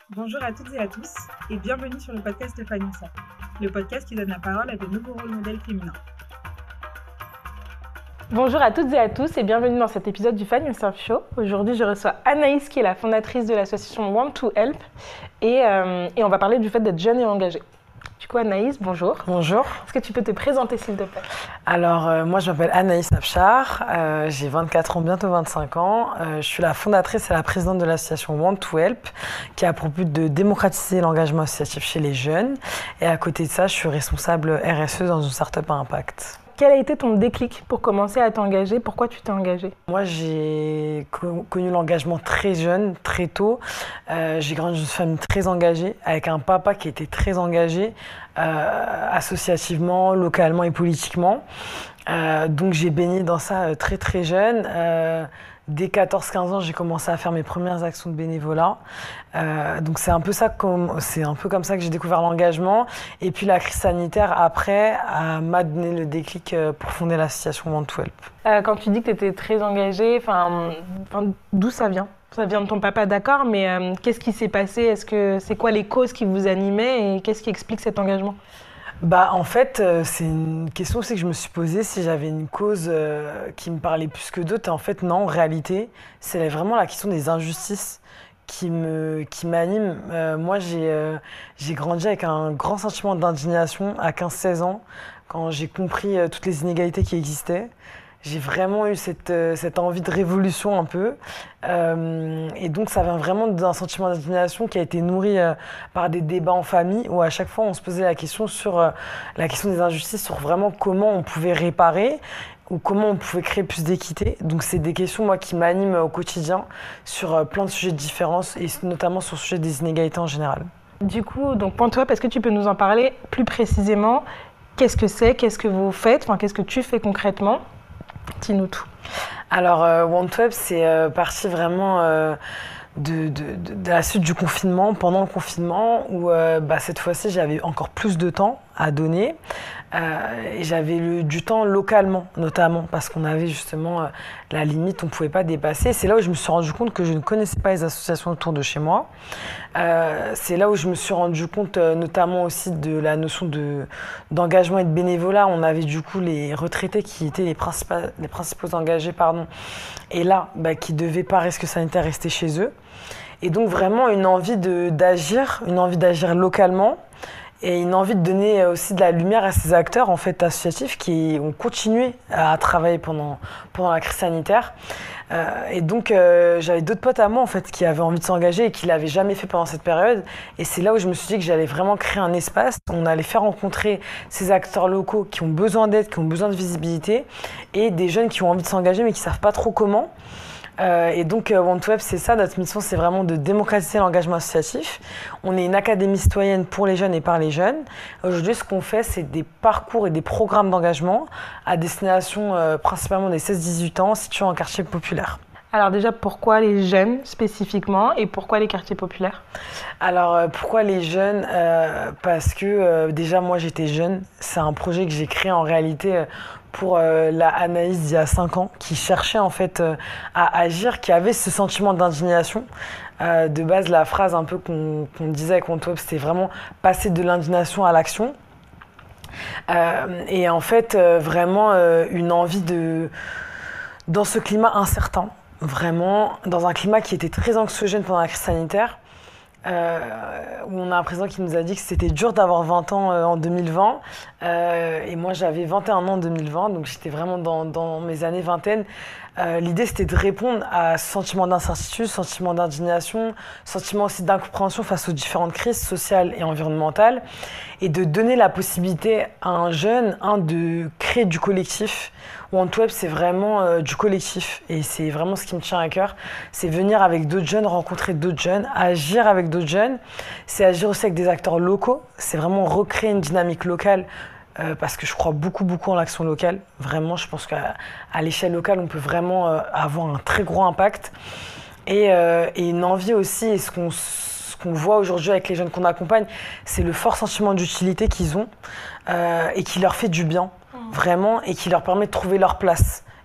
Bonjour à toutes et à tous et bienvenue sur le podcast Fanissa, le podcast qui donne la parole à de nouveaux rôles modèles féminins. Bonjour à toutes et à tous et bienvenue dans cet épisode du Fan Yourself Show. Aujourd'hui, je reçois Anaïs qui est la fondatrice de l'association Want to Help et on va parler du fait d'être jeune et engagée. Du coup, Anaïs, bonjour. Bonjour. Est-ce que tu peux te présenter s'il te plaît ? Alors, moi je m'appelle Anaïs Abchar, j'ai 24 ans, bientôt 25 ans. Je suis la fondatrice et la présidente de l'association Want to Help qui a pour but de démocratiser l'engagement associatif chez les jeunes. Et à côté de ça, je suis responsable RSE dans une start-up à impact. Quel a été ton déclic pour commencer à t'engager ? Pourquoi tu t'es engagée ? Moi, j'ai connu l'engagement très jeune, très tôt. J'ai grandi dans une famille très engagée, avec un papa qui était très engagé, associativement, localement et politiquement. Donc j'ai baigné dans ça très très jeune. Dès 14-15 ans, j'ai commencé à faire mes premières actions de bénévolat. Donc c'est un peu comme ça que j'ai découvert l'engagement. Et puis la crise sanitaire, après, m'a donné le déclic pour fonder l'association Want to Help. Quand tu dis que tu étais très engagée, d'où ça vient ? Ça vient de ton papa, d'accord, mais qu'est-ce qui s'est passé ? C'est quoi les causes qui vous animaient et qu'est-ce qui explique cet engagement ? En fait, c'est une question aussi que je me suis posée, si j'avais une cause qui me parlait plus que d'autres. Et en fait, non, en réalité, c'est vraiment la question des injustices qui m'anime. Moi, j'ai grandi avec un grand sentiment d'indignation à 15-16 ans, quand j'ai compris toutes les inégalités qui existaient. J'ai vraiment eu cette envie de révolution un peu. Et donc ça vient vraiment d'un sentiment d'indignation qui a été nourri par des débats en famille où à chaque fois on se posait la question sur la question des injustices, sur vraiment comment on pouvait réparer ou comment on pouvait créer plus d'équité. Donc c'est des questions moi qui m'animent au quotidien sur plein de sujets différents et notamment sur le sujet des inégalités en général. Du coup, donc pour toi, est-ce que tu peux nous en parler plus précisément ? Qu'est-ce que c'est ? Qu'est-ce que vous faites ? Qu'est-ce que tu fais concrètement ? Dis-nous tout. Alors, Want to Help, c'est parti vraiment de la suite du confinement, pendant le confinement, où cette fois-ci, j'avais encore plus de temps à donner. Et j'avais du temps localement, notamment, parce qu'on avait justement la limite, on ne pouvait pas dépasser. C'est là où je me suis rendu compte que je ne connaissais pas les associations autour de chez moi. C'est là où je me suis rendu compte, notamment aussi de la notion d'engagement et de bénévolat. On avait du coup les retraités qui étaient les principaux engagés, et là, qui devaient par risque sanitaire rester chez eux. Et donc vraiment une envie d'agir localement. Et une envie de donner aussi de la lumière à ces acteurs en fait, associatifs qui ont continué à travailler pendant la crise sanitaire. Et donc j'avais d'autres potes à moi en fait, qui avaient envie de s'engager et qui ne l'avaient jamais fait pendant cette période. Et c'est là où je me suis dit que j'allais vraiment créer un espace. On allait faire rencontrer ces acteurs locaux qui ont besoin d'aide, qui ont besoin de visibilité et des jeunes qui ont envie de s'engager mais qui ne savent pas trop comment. Et donc Want to Help, c'est ça, notre mission, c'est vraiment de démocratiser l'engagement associatif. On est une académie citoyenne pour les jeunes et par les jeunes. Aujourd'hui, ce qu'on fait, c'est des parcours et des programmes d'engagement à destination principalement des 16-18 ans situés en quartier populaire. Alors déjà, pourquoi les jeunes spécifiquement et pourquoi les quartiers populaires ? Alors pourquoi les jeunes ? Parce que déjà moi j'étais jeune, c'est un projet que j'ai créé en réalité pour la Anaïs d'il y a 5 ans qui cherchait en fait à agir, qui avait ce sentiment d'indignation. De base la phrase un peu qu'on disait avec Want to Help, c'était vraiment passer de l'indignation à l'action. Et en fait vraiment une envie dans ce climat incertain, vraiment dans un climat qui était très anxiogène pendant la crise sanitaire, où on a un président qui nous a dit que c'était dur d'avoir 20 ans en 2020 et moi j'avais 21 ans en 2020, donc j'étais vraiment dans mes années vingtaine. L'idée c'était de répondre à ce sentiment d'incertitude, sentiment d'indignation, sentiment aussi d'incompréhension face aux différentes crises sociales et environnementales et de donner la possibilité à un jeune de créer du collectif. Want to Help, c'est vraiment du collectif et c'est vraiment ce qui me tient à cœur. C'est venir avec d'autres jeunes, rencontrer d'autres jeunes, agir avec d'autres jeunes. C'est agir aussi avec des acteurs locaux. C'est vraiment recréer une dynamique locale parce que je crois beaucoup en l'action locale. Vraiment, je pense qu'à l'échelle locale, on peut vraiment avoir un très gros impact. Et une envie aussi, et ce qu'on voit aujourd'hui avec les jeunes qu'on accompagne, c'est le fort sentiment d'utilité qu'ils ont et qui leur fait du bien, vraiment, et qui leur permet de trouver leur place.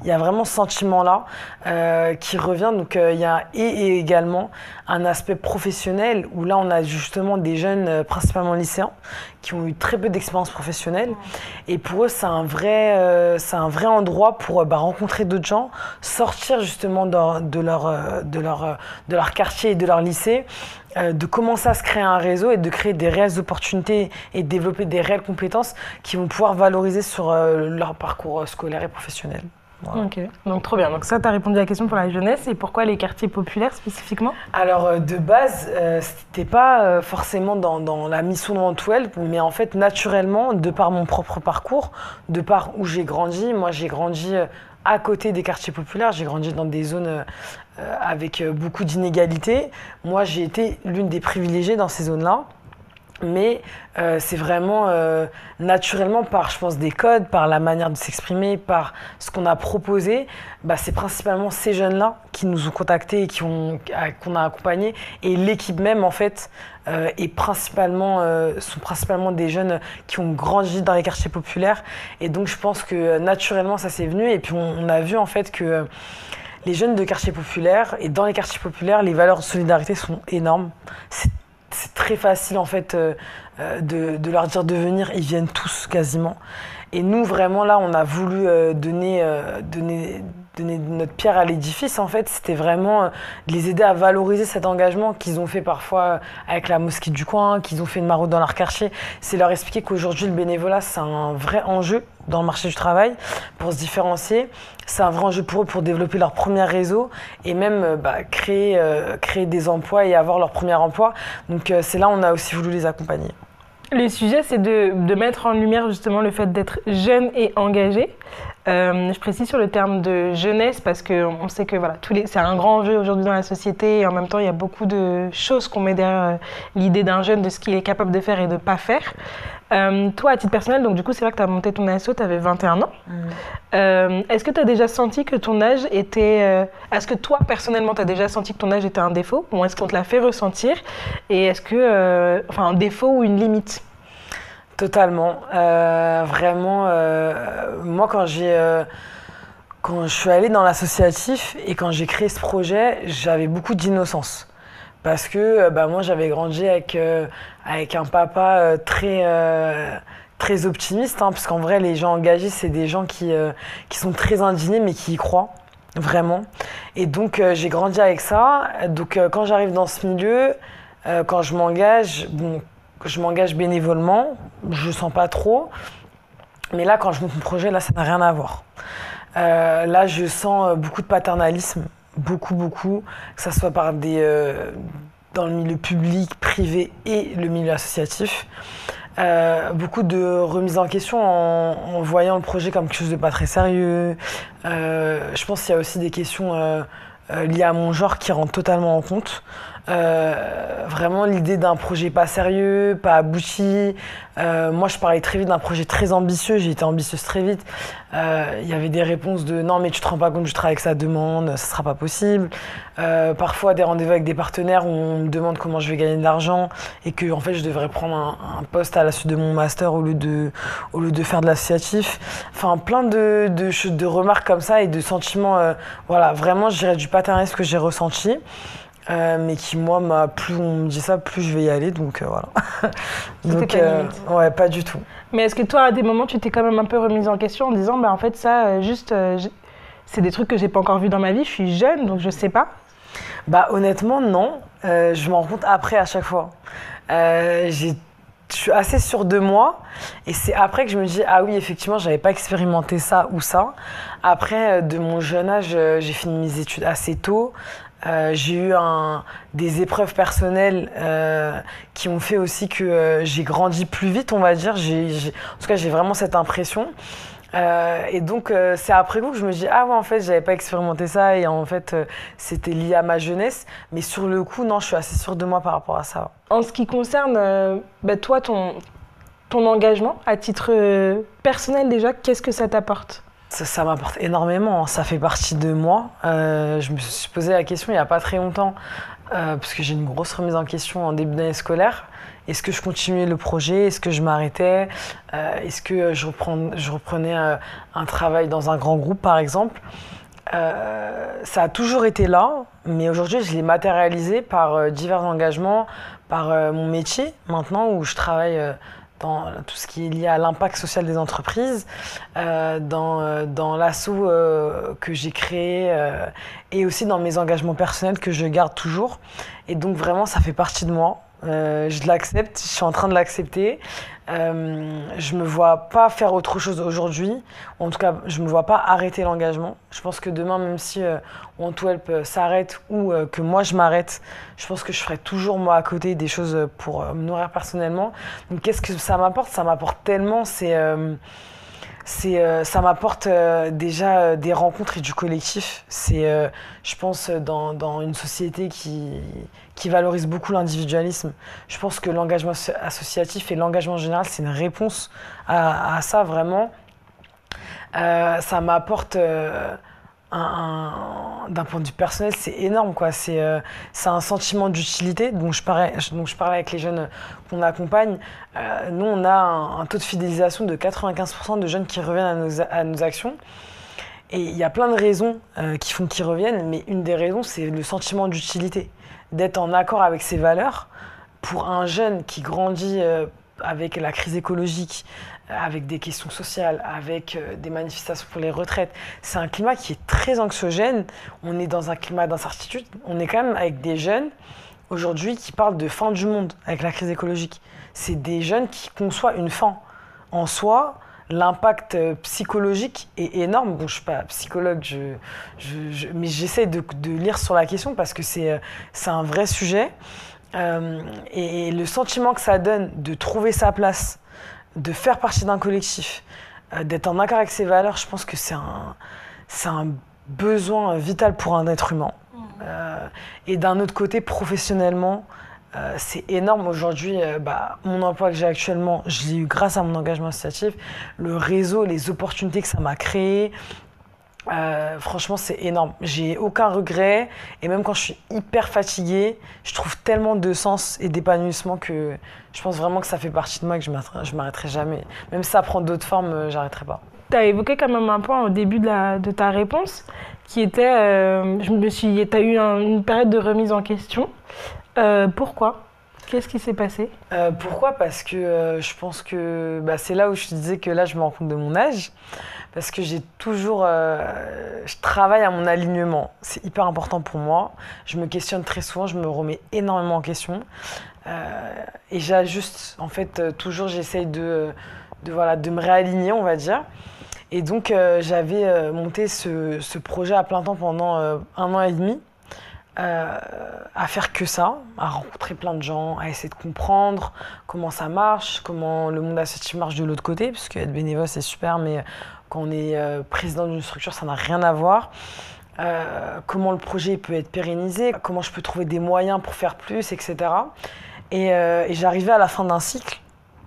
Il y a vraiment ce sentiment-là qui revient. Donc il y a et également un aspect professionnel où là on a justement des jeunes, principalement lycéens, qui ont eu très peu d'expérience professionnelle. Et pour eux c'est un vrai endroit pour rencontrer d'autres gens, sortir justement de leur quartier et de leur lycée, de commencer à se créer un réseau et de créer des réelles opportunités et de développer des réelles compétences qui vont pouvoir valoriser sur leur parcours scolaire et professionnel. Voilà. Ok, donc trop bien. Donc ça, tu as répondu à la question pour la jeunesse. Et pourquoi les quartiers populaires spécifiquement? Alors de base, c'était pas forcément dans la mission de One2Help, mais en fait naturellement, de par mon propre parcours, de par où j'ai grandi, moi j'ai grandi à côté des quartiers populaires, j'ai grandi dans des zones avec beaucoup d'inégalités. Moi j'ai été l'une des privilégiées dans ces zones-là. Mais c'est vraiment naturellement par, je pense, des codes, par la manière de s'exprimer, par ce qu'on a proposé. C'est principalement ces jeunes-là qui nous ont contactés et qu'on a accompagnés. Et l'équipe même, en fait, sont principalement des jeunes qui ont grandi dans les quartiers populaires. Et donc, je pense que naturellement, ça s'est venu. Et puis, on a vu, en fait, que les jeunes de quartiers populaires, et dans les quartiers populaires, les valeurs de solidarité sont énormes. C'est très facile en fait de leur dire de venir, ils viennent tous quasiment. Et nous vraiment là on a voulu donner notre pierre à l'édifice en fait, c'était vraiment de les aider à valoriser cet engagement qu'ils ont fait parfois avec la mosquée du coin, qu'ils ont fait une maraude dans leur quartier. C'est leur expliquer qu'aujourd'hui le bénévolat c'est un vrai enjeu dans le marché du travail pour se différencier. C'est un vrai enjeu pour eux pour développer leur premier réseau et même créer des emplois et avoir leur premier emploi. Donc c'est là où on a aussi voulu les accompagner. Le sujet, c'est de mettre en lumière justement le fait d'être jeune et engagé. Je précise sur le terme de jeunesse parce qu'on sait que voilà, c'est un grand enjeu aujourd'hui dans la société et en même temps, il y a beaucoup de choses qu'on met derrière l'idée d'un jeune, de ce qu'il est capable de faire et de ne pas faire. Toi, à titre personnel, donc du coup, c'est vrai que tu as monté ton asso, tu avais 21 ans. Est-ce que tu as déjà senti que ton âge était... Est-ce que toi, personnellement, tu as déjà senti que ton âge était un défaut ou est-ce qu'on te l'a fait ressentir? Et est-ce que... un défaut ou une limite? Totalement. Vraiment, moi, quand je suis allée dans l'associatif et quand j'ai créé ce projet, j'avais beaucoup d'innocence. Parce que moi, j'avais grandi avec un papa très optimiste, parce qu'en vrai, les gens engagés, c'est des gens qui sont très indignés, mais qui y croient, vraiment. Et donc, j'ai grandi avec ça. Donc, quand j'arrive dans ce milieu, quand je m'engage, je m'engage bénévolement, je ne sens pas trop. Mais là, quand je monte mon projet, là, ça n'a rien à voir. Là, je sens beaucoup de paternalisme. Beaucoup, que ce soit dans le milieu public, privé et le milieu associatif. Beaucoup de remise en question en voyant le projet comme quelque chose de pas très sérieux. Je pense qu'il y a aussi des questions liées à mon genre qui rentrent totalement en compte. Vraiment l'idée d'un projet pas sérieux, pas abouti. Moi je parlais très vite d'un projet très ambitieux, j'ai été ambitieuse très vite. Il y avait des réponses de non mais tu te rends pas compte du travail que ça demande, ça sera pas possible. Parfois des rendez-vous avec des partenaires où on me demande comment je vais gagner de l'argent et que en fait je devrais prendre un poste à la suite de mon master au lieu de faire de l'associatif. Enfin plein de remarques comme ça et de sentiments, voilà, vraiment je dirais du paternalisme que j'ai ressenti. Mais qui moi plus on me dit ça plus je vais y aller donc voilà. Donc ouais pas du tout. Mais est-ce que toi à des moments tu t'es quand même un peu remise en question en disant en fait ça c'est des trucs que j'ai pas encore vu dans ma vie, je suis jeune donc je sais pas? Honnêtement non, je m'en rends compte après à chaque fois. Je suis assez sûre de moi et c'est après que je me dis ah oui effectivement j'avais pas expérimenté ça ou ça. Après de mon jeune âge j'ai fini mes études assez tôt. J'ai eu des épreuves personnelles qui ont fait aussi que j'ai grandi plus vite, on va dire. En tout cas, j'ai vraiment cette impression. Et donc, c'est après coup que je me dis ah ouais, en fait, j'avais pas expérimenté ça et en fait, c'était lié à ma jeunesse. Mais sur le coup, non, je suis assez sûre de moi par rapport à ça. En ce qui concerne toi, ton engagement à titre personnel déjà, qu'est-ce que ça t'apporte ? Ça m'apporte énormément, ça fait partie de moi. Je me suis posé la question il n'y a pas très longtemps, parce que j'ai une grosse remise en question en début d'année scolaire. Est-ce que je continuais le projet? Est-ce que je m'arrêtais? Est-ce que je reprenais un travail dans un grand groupe, par exemple? Ça a toujours été là, mais aujourd'hui, je l'ai matérialisé par divers engagements, par mon métier maintenant, où je travaille dans tout ce qui est lié à l'impact social des entreprises, dans l'asso que j'ai créé et aussi dans mes engagements personnels que je garde toujours. Et donc vraiment, ça fait partie de moi. Je l'accepte, je suis en train de l'accepter. Je me vois pas faire autre chose aujourd'hui. En tout cas, je me vois pas arrêter l'engagement. Je pense que demain, même si Want2Help s'arrête ou que moi je m'arrête, je pense que je ferai toujours moi à côté des choses pour me nourrir personnellement. Donc qu'est-ce que ça m'apporte? Ça m'apporte tellement, ça m'apporte déjà des rencontres et du collectif. Je pense, dans une société qui valorise beaucoup l'individualisme. Je pense que l'engagement associatif et l'engagement général, c'est une réponse à ça, vraiment. Ça m'apporte, d'un point de vue personnel, c'est énorme, quoi. C'est un sentiment d'utilité dont je parlais avec les jeunes qu'on accompagne. Nous, on a un taux de fidélisation de 95% de jeunes qui reviennent à nos actions. Et il y a plein de raisons qui font qu'ils reviennent, mais une des raisons, c'est le sentiment d'utilité, d'être en accord avec ses valeurs. Pour un jeune qui grandit avec la crise écologique, avec des questions sociales, avec des manifestations pour les retraites, c'est un climat qui est très anxiogène. On est dans un climat d'incertitude. On est quand même avec des jeunes aujourd'hui qui parlent de fin du monde avec la crise écologique. C'est des jeunes qui conçoivent une fin. En soi, l'impact psychologique est énorme. Bon, je ne suis pas psychologue, mais j'essaie de lire sur la question parce que c'est un vrai sujet. Et le sentiment que ça donne de trouver sa place, de faire partie d'un collectif, d'être en accord avec ses valeurs, je pense que c'est un besoin vital pour un être humain. Et d'un autre côté, professionnellement, c'est énorme. Aujourd'hui, mon emploi que j'ai actuellement, je l'ai eu grâce à mon engagement associatif. Le réseau, les opportunités que ça m'a créées, franchement, c'est énorme. J'ai aucun regret. Et même quand je suis hyper fatiguée, je trouve tellement de sens et d'épanouissement que je pense vraiment que ça fait partie de moi et que je m'arrêterai jamais. Même si ça prend d'autres formes, j'arrêterai pas. Tu as évoqué quand même un point au début de ta réponse qui était, tu as eu une période de remise en question. Pourquoi? Qu'est-ce qui s'est passé? Pourquoi? Parce que je pense que c'est là où je te disais que là je me rends compte de mon âge. Parce que j'ai toujours... je travaille à mon alignement. C'est hyper important pour moi. Je me questionne très souvent, je me remets énormément en question. Et j'ajuste. En fait, toujours j'essaye de me réaligner, on va dire. Et donc j'avais monté ce projet à plein temps pendant 1 an et demi. À faire que ça, à rencontrer plein de gens, à essayer de comprendre comment ça marche, comment le monde associatif marche de l'autre côté, parce qu'être bénévole c'est super, mais quand on est président d'une structure, ça n'a rien à voir. Comment le projet peut être pérennisé, comment je peux trouver des moyens pour faire plus, etc. Et j'arrivais à la fin d'un cycle.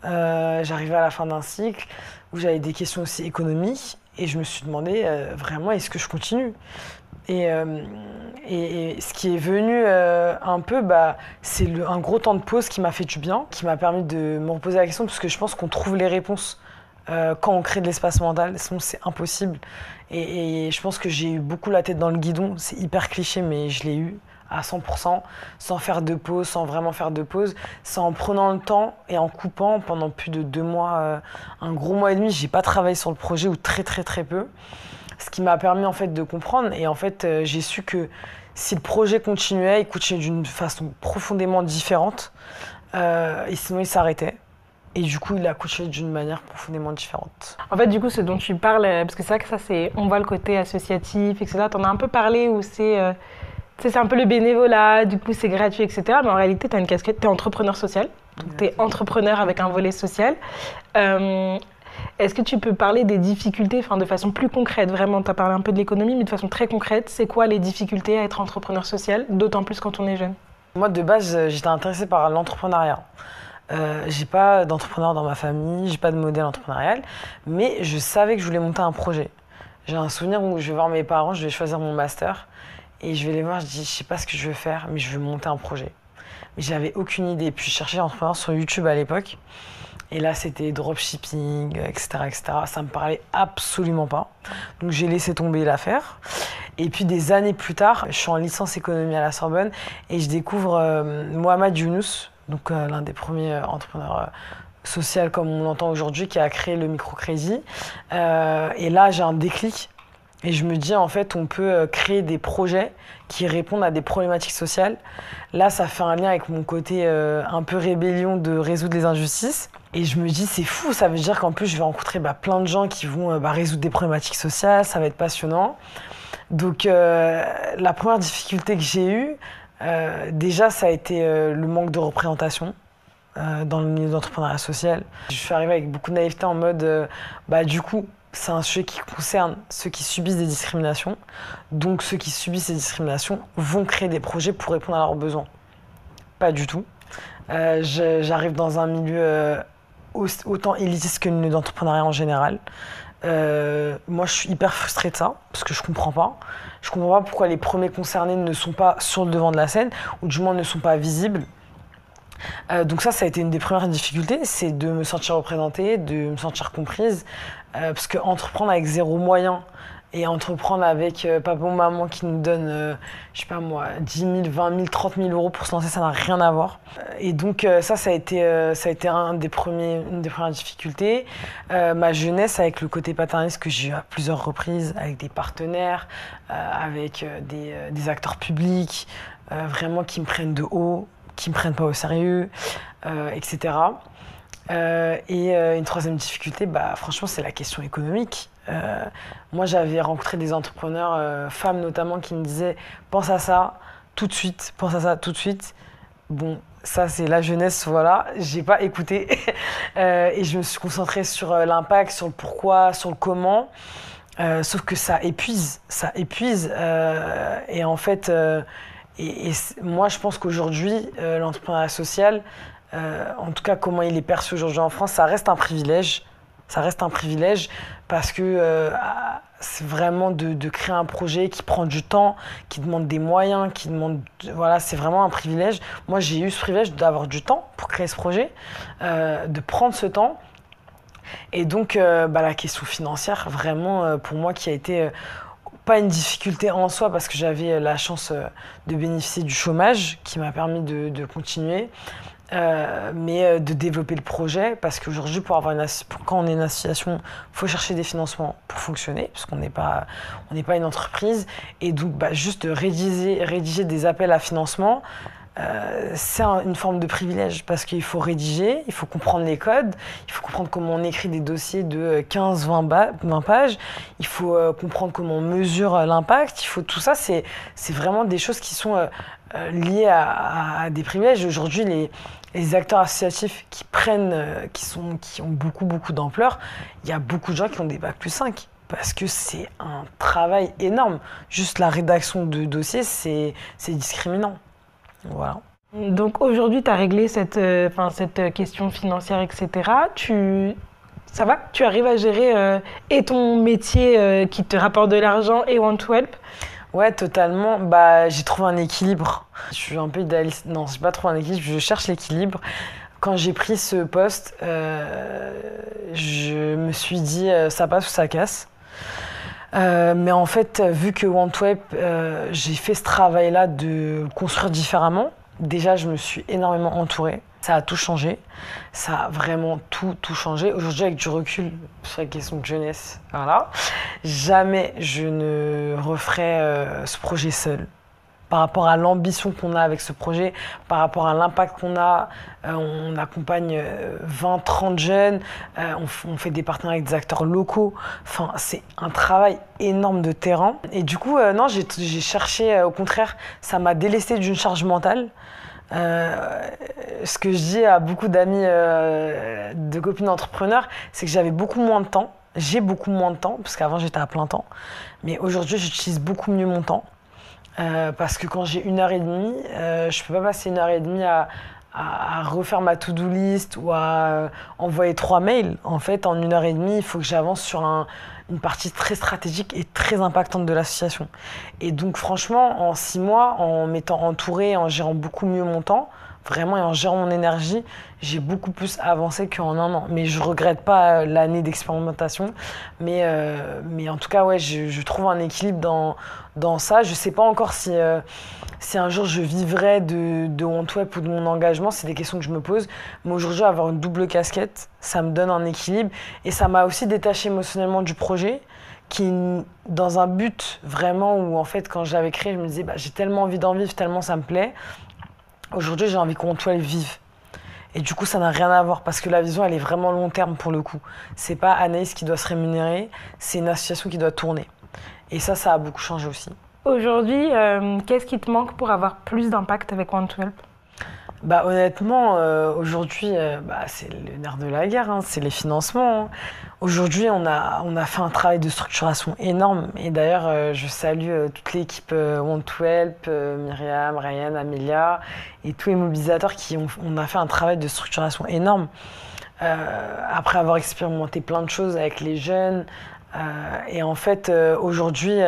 Où j'avais des questions aussi économiques, et je me suis demandé vraiment, est-ce que je continue? Et ce qui est venu un peu, c'est un gros temps de pause qui m'a fait du bien, qui m'a permis de me reposer la question, parce que je pense qu'on trouve les réponses quand on crée de l'espace mental, sinon c'est impossible. Et je pense que j'ai eu beaucoup la tête dans le guidon, c'est hyper cliché, mais je l'ai eu à 100%, sans faire de pause, sans vraiment faire de pause, c'est en prenant le temps et en coupant pendant plus de 2 mois, un gros mois et demi, j'ai pas travaillé sur le projet, ou très très très peu. Ce qui m'a permis en fait de comprendre, et en fait j'ai su que si le projet continuait, il continuait d'une façon profondément différente, et sinon il s'arrêtait. Et du coup, il a continué d'une manière profondément différente. En fait, du coup, ce dont tu parles, parce que c'est vrai que ça, on voit le côté associatif, etc. T'en as un peu parlé, où c'est un peu le bénévolat, du coup c'est gratuit, etc. Mais en réalité, t'as une casquette, t'es entrepreneur social, donc t'es entrepreneur avec un volet social. Est-ce que tu peux parler des difficultés, de façon plus concrète, vraiment? Tu as parlé un peu de l'économie, mais de façon très concrète, c'est quoi les difficultés à être entrepreneur social, d'autant plus quand on est jeune? Moi, de base, j'étais intéressée par l'entrepreneuriat. J'ai pas d'entrepreneur dans ma famille, j'ai pas de modèle entrepreneurial, mais je savais que je voulais monter un projet. J'ai un souvenir où je vais voir mes parents, je vais choisir mon master, et je vais les voir, je dis, je sais pas ce que je veux faire, mais je veux monter un projet. mais j'avais aucune idée. Puis je cherchais entrepreneur sur YouTube à l'époque. Et là, c'était dropshipping, etc., etc. Ça me parlait absolument pas. Donc j'ai laissé tomber l'affaire. Et puis des années plus tard, je suis en licence économie à la Sorbonne et je découvre Mohamed Younous, donc l'un des premiers entrepreneurs social comme on l'entend aujourd'hui, qui a créé le microcrédit. Et là, j'ai un déclic. Et je me dis, en fait, on peut créer des projets qui répondent à des problématiques sociales. Là, ça fait un lien avec mon côté un peu rébellion de résoudre les injustices. Et je me dis, c'est fou, ça veut dire qu'en plus, je vais rencontrer plein de gens qui vont résoudre des problématiques sociales, ça va être passionnant. Donc, la première difficulté que j'ai eue, déjà, ça a été le manque de représentation dans le milieu d'entrepreneuriat social. Je suis arrivée avec beaucoup de naïveté en mode, du coup, c'est un sujet qui concerne ceux qui subissent des discriminations. Donc, ceux qui subissent ces discriminations vont créer des projets pour répondre à leurs besoins. Pas du tout. J'arrive dans un milieu autant élitiste que le milieu d'entrepreneuriat en général. Moi, je suis hyper frustrée de ça, parce que je comprends pas. Je comprends pas pourquoi les premiers concernés ne sont pas sur le devant de la scène, ou du moins ne sont pas visibles. Donc ça a été une des premières difficultés, c'est de me sentir représentée, de me sentir comprise. Parce que entreprendre avec 0 moyen et entreprendre avec papa ou maman qui nous donne, je sais pas moi, 10 000, 20 000, 30 000 euros pour se lancer, ça n'a rien à voir. Et donc ça a été une des premières difficultés. Ma jeunesse avec le côté paternaliste que j'ai eu à plusieurs reprises, avec des partenaires, avec des acteurs publics, vraiment qui me prennent de haut, qui me prennent pas au sérieux, etc. Et une troisième difficulté, franchement, c'est la question économique. Moi, j'avais rencontré des entrepreneurs, femmes notamment, qui me disaient « pense à ça tout de suite, pense à ça tout de suite ». Bon, ça, c'est la jeunesse, voilà. J'ai pas écouté. Et je me suis concentrée sur l'impact, sur le pourquoi, sur le comment. Sauf que ça épuise. Et en fait, moi, je pense qu'aujourd'hui, l'entrepreneuriat social, en tout cas comment il est perçu aujourd'hui en France, ça reste un privilège. Ça reste un privilège parce que c'est vraiment de créer un projet qui prend du temps, qui demande des moyens, voilà, c'est vraiment un privilège. Moi, j'ai eu ce privilège d'avoir du temps pour créer ce projet, de prendre ce temps. Et donc, la question financière, vraiment, pour moi, qui a été pas une difficulté en soi parce que j'avais la chance de bénéficier du chômage qui m'a permis de continuer. Mais de développer le projet parce qu'aujourd'hui quand on est une association, il faut chercher des financements pour fonctionner parce qu'on n'est pas une entreprise et donc juste de rédiger des appels à financement, c'est une forme de privilège parce qu'il faut rédiger, il faut comprendre les codes, il faut comprendre comment on écrit des dossiers de 15-20 pages, il faut comprendre comment on mesure l'impact, tout ça, c'est vraiment des choses qui sont liées à des privilèges. Aujourd'hui, les acteurs associatifs qui ont beaucoup d'ampleur, il y a beaucoup de gens qui ont des bac+5 parce que c'est un travail énorme. Juste la rédaction de dossiers, c'est discriminant. Voilà. Donc aujourd'hui, tu as réglé cette question financière, etc. Ça va? Tu arrives à gérer et ton métier qui te rapporte de l'argent et Want2Help? Ouais, totalement. J'ai trouvé un équilibre. Je suis un peu idéaliste. Non, j'ai pas trouvé un équilibre. Je cherche l'équilibre. Quand j'ai pris ce poste, je me suis dit ça passe ou ça casse. Mais en fait, vu que Want2Help, j'ai fait ce travail-là de construire différemment. Déjà, je me suis énormément entourée. Ça a tout changé. Ça a vraiment tout changé. Aujourd'hui, avec du recul sur la question de jeunesse, voilà, jamais je ne referai ce projet seul. Par rapport à l'ambition qu'on a avec ce projet, par rapport à l'impact qu'on a, on accompagne 20-30 jeunes, on fait des partenariats avec des acteurs locaux. Enfin, c'est un travail énorme de terrain. Et du coup, non, j'ai cherché, au contraire, ça m'a délesté d'une charge mentale. Ce que je dis à beaucoup d'amis, de copines entrepreneurs, c'est que j'avais beaucoup moins de temps. J'ai beaucoup moins de temps, parce qu'avant j'étais à plein temps. Mais aujourd'hui, j'utilise beaucoup mieux mon temps. Parce que quand j'ai 1h30, je peux pas passer 1h30 à refaire ma to-do list ou à envoyer 3 mails. En fait, en 1h30, il faut que j'avance sur une partie très stratégique et très impactante de l'association. Et donc franchement, en 6 mois, en m'étant entourée, en gérant beaucoup mieux mon temps, vraiment, et en gérant mon énergie, j'ai beaucoup plus avancé qu'en un an. Mais je regrette pas l'année d'expérimentation. Mais en tout cas, ouais, je trouve un équilibre dans ça. Je sais pas encore si un jour je vivrai de OneTwelp ou de mon engagement. C'est des questions que je me pose. Mais aujourd'hui, avoir une double casquette, ça me donne un équilibre. Et ça m'a aussi détaché émotionnellement du projet, qui, dans un but vraiment où, en fait, quand je l'avais créé, je me disais, j'ai tellement envie d'en vivre, tellement ça me plaît. Aujourd'hui, j'ai envie qu'OneTwelp vive. Et du coup, ça n'a rien à voir parce que la vision, elle est vraiment long terme pour le coup. C'est pas Anaïs qui doit se rémunérer, c'est une association qui doit tourner. Et ça a beaucoup changé aussi. Aujourd'hui, qu'est-ce qui te manque pour avoir plus d'impact avec OneTwelp ? Honnêtement, aujourd'hui, c'est le nerf de la guerre, hein, c'est les financements. Hein. Aujourd'hui, on a fait un travail de structuration énorme. Et d'ailleurs, je salue toute l'équipe OneTwelp, Myriam, Ryan, Amélia et tous les mobilisateurs on a fait un travail de structuration énorme. Après avoir expérimenté plein de choses avec les jeunes. Et en fait, aujourd'hui,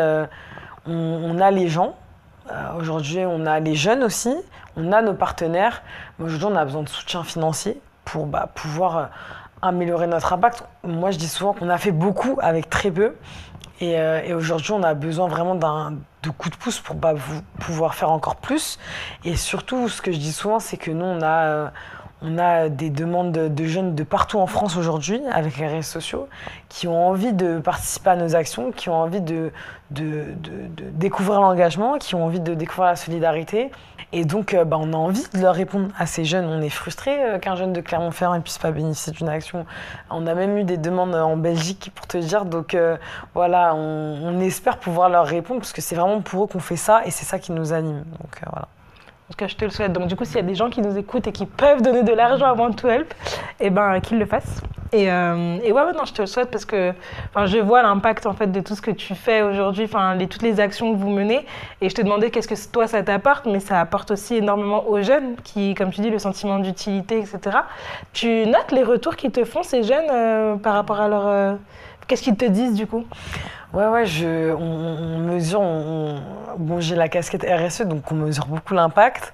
on a les gens. Aujourd'hui, on a les jeunes aussi, on a nos partenaires. Mais aujourd'hui, on a besoin de soutien financier pour pouvoir améliorer notre impact. Moi, je dis souvent qu'on a fait beaucoup avec très peu. Et aujourd'hui, on a besoin vraiment de coups de pouce pour pouvoir faire encore plus. Et surtout, ce que je dis souvent, c'est que nous, on a des demandes de jeunes de partout en France aujourd'hui, avec les réseaux sociaux, qui ont envie de participer à nos actions, qui ont envie de découvrir l'engagement, qui ont envie de découvrir la solidarité. Et donc, on a envie de leur répondre à ces jeunes. On est frustrés qu'un jeune de Clermont-Ferrand ne puisse pas bénéficier d'une action. On a même eu des demandes en Belgique, pour te dire. Donc, voilà, on espère pouvoir leur répondre, parce que c'est vraiment pour eux qu'on fait ça, et c'est ça qui nous anime. Donc, voilà. En tout cas, je te le souhaite. Donc, du coup, s'il y a des gens qui nous écoutent et qui peuvent donner de l'argent à OneTwelp, qu'ils le fassent. Et non, je te le souhaite parce que je vois l'impact en fait de tout ce que tu fais aujourd'hui, toutes les actions que vous menez. Et je te demandais qu'est-ce que toi ça t'apporte, mais ça apporte aussi énormément aux jeunes qui, comme tu dis, le sentiment d'utilité, etc. Tu notes les retours qu'ils te font ces jeunes par rapport à leur... Qu'est-ce qu'ils te disent du coup ? Ouais, on mesure, j'ai la casquette RSE, donc on mesure beaucoup l'impact.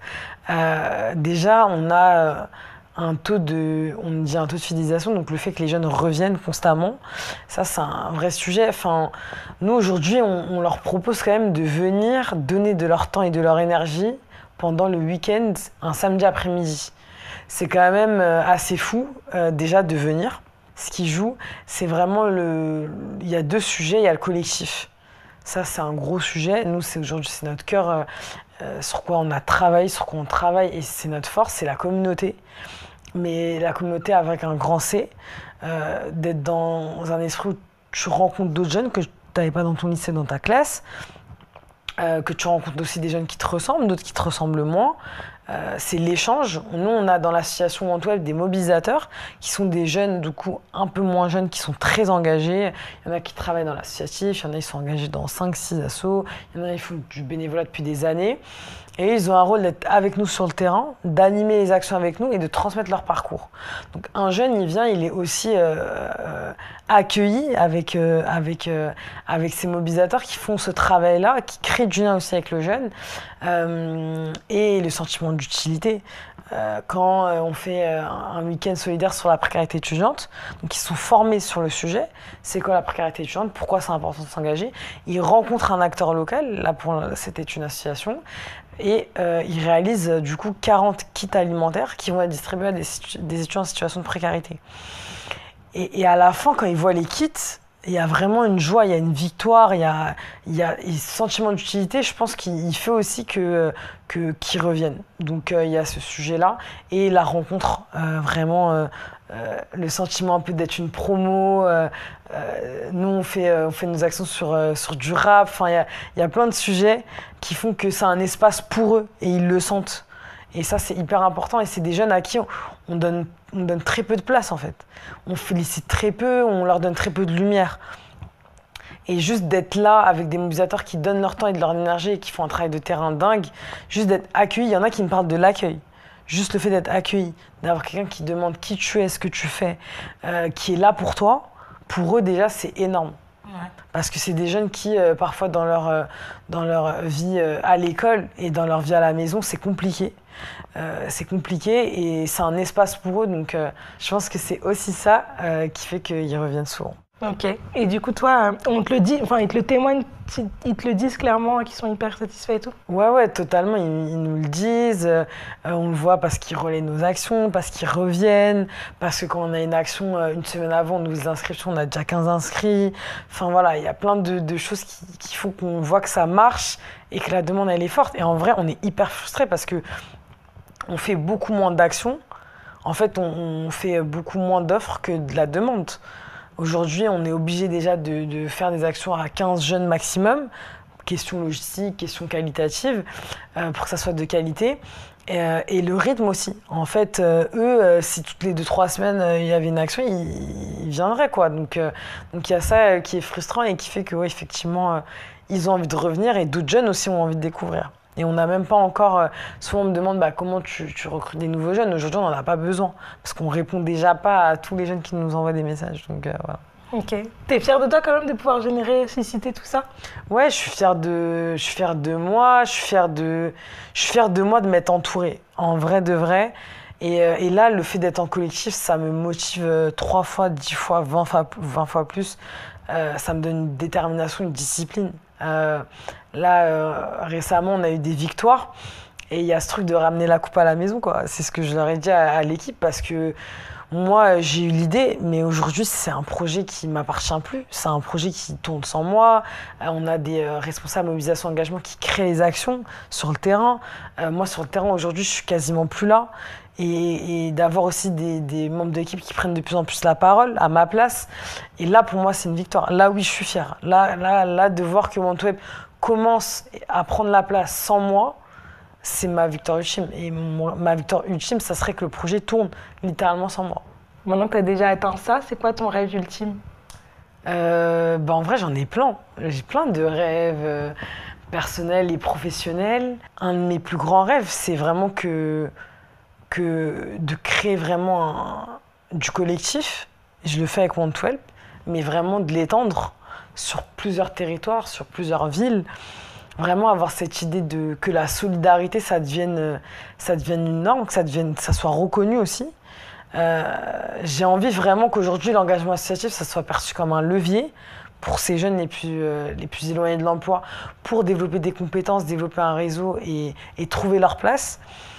Déjà, on a un taux de fidélisation, donc le fait que les jeunes reviennent constamment, ça c'est un vrai sujet. Nous aujourd'hui, on leur propose quand même de venir donner de leur temps et de leur énergie pendant le week-end, un samedi après-midi. C'est quand même assez fou déjà de venir. Ce qui joue, c'est vraiment il y a 2 sujets, il y a le collectif. Ça, c'est un gros sujet. Nous, aujourd'hui, c'est notre cœur, sur quoi on a travaillé, sur quoi on travaille, et c'est notre force, c'est la communauté. Mais la communauté avec un grand C, d'être dans un esprit où tu rencontres d'autres jeunes que tu n'avais pas dans ton lycée, dans ta classe, que tu rencontres aussi des jeunes qui te ressemblent, d'autres qui te ressemblent moins. C'est l'échange. Nous, on a dans l'association OneTwelp des mobilisateurs qui sont des jeunes, du coup, un peu moins jeunes, qui sont très engagés. Il y en a qui travaillent dans l'associatif, il y en a qui sont engagés dans 5-6 assos, il y en a qui font du bénévolat depuis des années. Et ils ont un rôle d'être avec nous sur le terrain, d'animer les actions avec nous et de transmettre leur parcours. Donc un jeune, il vient, il est aussi accueilli avec ces mobilisateurs qui font ce travail-là, qui créent du lien aussi avec le jeune, et le sentiment d'utilité. Quand on fait un week-end solidaire sur la précarité étudiante, donc ils sont formés sur le sujet, c'est quoi la précarité étudiante, pourquoi c'est important de s'engager, ils rencontrent un acteur local, là c'était une association, et ils réalisent du coup 40 kits alimentaires qui vont être distribués à des étudiants en situation de précarité. Et à la fin, quand ils voient les kits, il y a vraiment une joie, il y a une victoire, il y a ce sentiment d'utilité. Je pense qu'il fait aussi qu'ils reviennent. Donc il y a ce sujet-là et la rencontre, vraiment le sentiment un peu d'être une promo. Nous on fait nos actions sur du rap. Enfin il y a plein de sujets qui font que c'est un espace pour eux et ils le sentent. Et ça, c'est hyper important. Et c'est des jeunes à qui on donne très peu de place, en fait. On félicite très peu, on leur donne très peu de lumière. Et juste d'être là avec des mobilisateurs qui donnent leur temps et de leur énergie et qui font un travail de terrain dingue, juste d'être accueillis. Il y en a qui me parlent de l'accueil. Juste le fait d'être accueilli, d'avoir quelqu'un qui demande qui tu es, ce que tu fais, qui est là pour toi, pour eux, déjà, c'est énorme. Parce que c'est des jeunes qui, parfois, dans leur vie à l'école et dans leur vie à la maison, c'est compliqué. C'est compliqué et c'est un espace pour eux. Donc, je pense que c'est aussi ça qui fait qu'ils reviennent souvent. Ok. Et du coup, toi, on te le dit, enfin, ils te le témoignent, ils te le disent clairement, qu'ils sont hyper satisfaits et tout? Ouais, totalement. Ils nous le disent. On le voit parce qu'ils relaient nos actions, parce qu'ils reviennent, parce que quand on a une action, une semaine avant, nos inscriptions, on a déjà 15 inscrits. Enfin voilà, il y a plein de choses qui font qu'on voit que ça marche et que la demande, elle est forte. Et en vrai, on est hyper frustrés parce que on fait beaucoup moins d'actions. En fait, on fait beaucoup moins d'offres que de la demande. Aujourd'hui, on est obligé déjà de faire des actions à 15 jeunes maximum, question logistique, question qualitative, pour que ça soit de qualité. Et le rythme aussi. En fait, eux, si toutes les 2-3 semaines, il y avait une action, ils viendraient, quoi. Donc, il y a ça qui est frustrant et qui fait que, ouais, effectivement, ils ont envie de revenir et d'autres jeunes aussi ont envie de découvrir. Et on n'a même pas encore... souvent, on me demande comment tu recrutes des nouveaux jeunes. Aujourd'hui, on n'en a pas besoin. Parce qu'on répond déjà pas à tous les jeunes qui nous envoient des messages. Donc, voilà. Ok. T'es fière de toi quand même de pouvoir générer, susciter tout ça? Ouais, je suis fière de moi. Je suis fière de moi de m'être entourée. En vrai de vrai. Et là, le fait d'être en collectif, ça me motive 3 fois, 10 fois, 20 fois plus. Ça me donne une détermination, une discipline. Récemment, on a eu des victoires et il y a ce truc de ramener la coupe à la maison, quoi. C'est ce que je leur ai dit à l'équipe parce que moi, j'ai eu l'idée, mais aujourd'hui, c'est un projet qui ne m'appartient plus. C'est un projet qui tourne sans moi. On a des responsables mobilisation engagement qui créent les actions sur le terrain. Moi, sur le terrain, aujourd'hui, je suis quasiment plus là. Et d'avoir aussi des membres d'équipe qui prennent de plus en plus la parole à ma place. Et là, pour moi, c'est une victoire. Là, oui, je suis fière. Là, de voir que OneToWeb commence à prendre la place sans moi, c'est ma victoire ultime. Et ma victoire ultime, ça serait que le projet tourne littéralement sans moi. Maintenant que tu as déjà atteint ça, c'est quoi ton rêve ultime? En vrai, j'en ai plein. J'ai plein de rêves personnels et professionnels. Un de mes plus grands rêves, c'est vraiment que de créer vraiment du collectif. Je le fais avec OneToWeb, mais vraiment de l'étendre sur plusieurs territoires, sur plusieurs villes. Vraiment avoir cette idée que la solidarité, ça devienne une norme, que ça soit reconnu aussi. J'ai envie vraiment qu'aujourd'hui, l'engagement associatif, ça soit perçu comme un levier pour ces jeunes les plus éloignés de l'emploi, pour développer des compétences, développer un réseau et trouver leur place.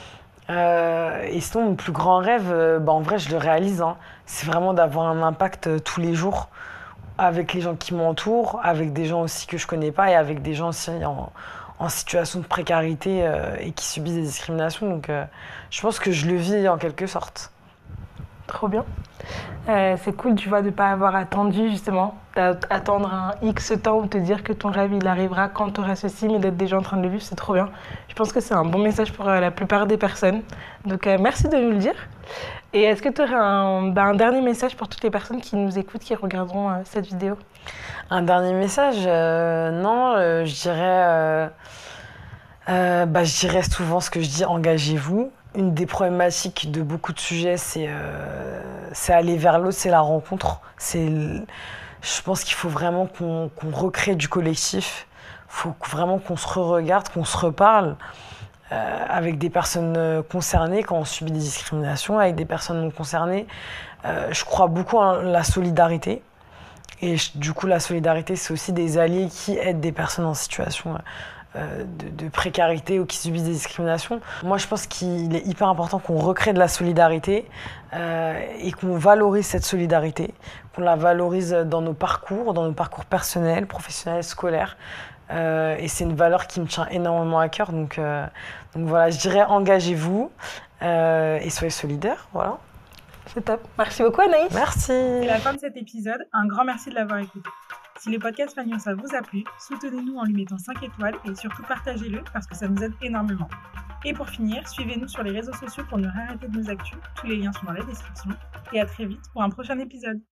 Et sinon, mon plus grand rêve, en vrai, je le réalise. C'est vraiment d'avoir un impact tous les jours avec les gens qui m'entourent, avec des gens aussi que je connais pas et avec des gens aussi en situation de précarité et qui subissent des discriminations. Donc, je pense que je le vis en quelque sorte. Trop bien. C'est cool, tu vois, de ne pas avoir attendu, justement, d'attendre un X temps ou te dire que ton rêve, il arrivera quand tu auras ceci, mais d'être déjà en train de le vivre, c'est trop bien. Je pense que c'est un bon message pour la plupart des personnes. Donc, merci de nous le dire. Et est-ce que tu aurais un dernier message pour toutes les personnes qui nous écoutent, qui regarderont cette vidéo? Un dernier message? Non, je dirais souvent ce que je dis, engagez-vous. Une des problématiques de beaucoup de sujets, c'est aller vers l'autre, c'est la rencontre. Je pense qu'il faut vraiment qu'on recrée du collectif. Il faut vraiment qu'on se re-regarde, qu'on se reparle avec des personnes concernées quand on subit des discriminations, avec des personnes non concernées. Je crois beaucoup en la solidarité. Et du coup, la solidarité, c'est aussi des alliés qui aident des personnes en situation de précarité ou qui subissent des discriminations. Moi, je pense qu'il est hyper important qu'on recrée de la solidarité et qu'on valorise cette solidarité, qu'on la valorise dans nos parcours personnels, professionnels, scolaires. Et c'est une valeur qui me tient énormément à cœur. Donc voilà, je dirais engagez-vous et soyez solidaires. Voilà. C'est top. Merci beaucoup, Anaïs. Merci. C'est la fin de cet épisode. Un grand merci de l'avoir écouté. Si le podcast Fagnosa vous a plu, soutenez-nous en lui mettant 5 étoiles et surtout partagez-le parce que ça nous aide énormément. Et pour finir, suivez-nous sur les réseaux sociaux pour ne rien rater de nos actus. Tous les liens sont dans la description. Et à très vite pour un prochain épisode.